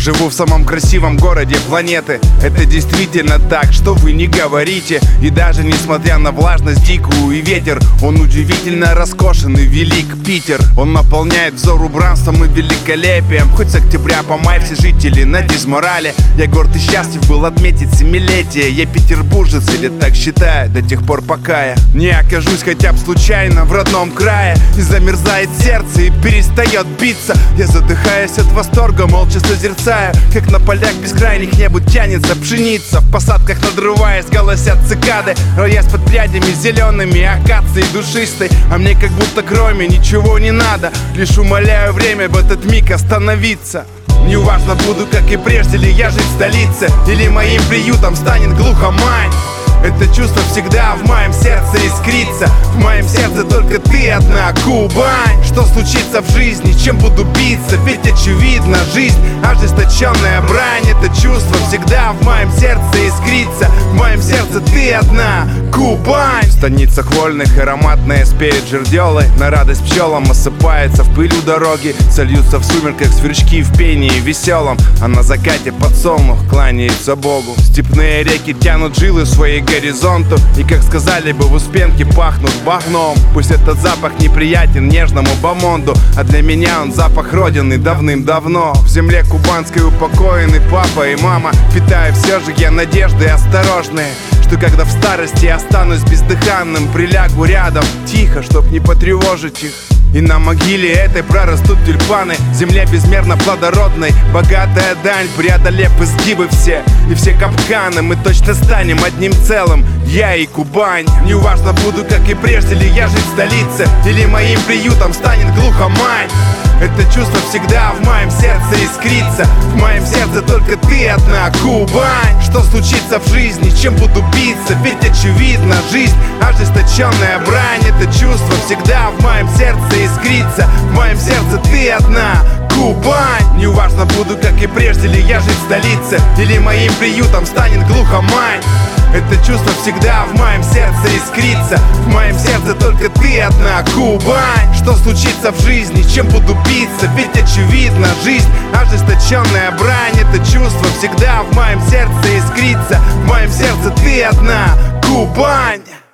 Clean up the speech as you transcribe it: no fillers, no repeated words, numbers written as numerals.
Живу в самом красивом городе планеты. Это действительно так, что вы не говорите. И даже несмотря на влажность дикую и ветер, он удивительно роскошен и велик, Питер. Он наполняет взор убранством и великолепием. Хоть с октября по май все жители на дизморале. Я горд и счастлив был отметить семилетие. Я петербуржец, или так считаю, до тех пор пока я не окажусь хотя бы случайно в родном крае. И замерзает сердце и перестает биться. Я задыхаюсь от восторга, молча созерцая, как на полях бескрайних небу тянется пшеница. В посадках надрываясь, голосят цикады, роясь под прядями зелеными акации душистой. А мне как будто кроме ничего не надо, лишь умоляю время в этот миг остановиться. Неважно, буду как и прежде ли я жить в столице, или моим приютом станет глухомань. Это чувство всегда в моем сердце искрится. В моем сердце только ты одна, Кубань. Что случится в жизни, чем буду биться? Ведь очевидно, жизнь ожесточенная брань. Это чувство всегда в моем сердце искрится. В моем сердце ты одна, Кубань. В станицах вольных ароматная спеет жердёлы. На радость пчелам осыпается в пылью дороги. Сольются в сумерках сверчки в пении веселом. А на закате подсолнух кланяется Богу. Степные реки тянут жилы своей горизонту, и, как сказали бы в Успенке, пахнут багном. Пусть этот запах неприятен нежному бомонду, а для меня он запах родины давным-давно. В земле кубанской упокоены папа и мама. Питаю все же я надежды осторожные, что когда в старости останусь бездыханным, прилягу рядом тихо, чтоб не потревожить их. И на могиле этой прорастут тюльпаны. Земля безмерно плодородной, богатая дань, преодолев изгибы все и все капканы. Мы точно станем одним целым, я и Кубань. Неважно, буду как и прежде ли я жить в столице, или моим приютом станет глухомань. Это чувство всегда в моем сердце искрится. В моем сердце только ты одна, Кубань. Что случится в жизни, чем буду биться? Ведь очевидно, жизнь ожесточенная брань. Это чувство всегда в моем сердце искрится. В моем сердце ты одна, Кубань. Неважно, буду как и прежде ли я жить в столице, или моим приютом станет глухомань. Это чувство всегда в моем сердце искрится. В моем сердце только ты одна, Кубань. Что случится в жизни, чем буду биться? Ведь очевидно, жизнь ожесточенная брань. Это чувство всегда в моем сердце искрится. В моем сердце ты одна, Кубань.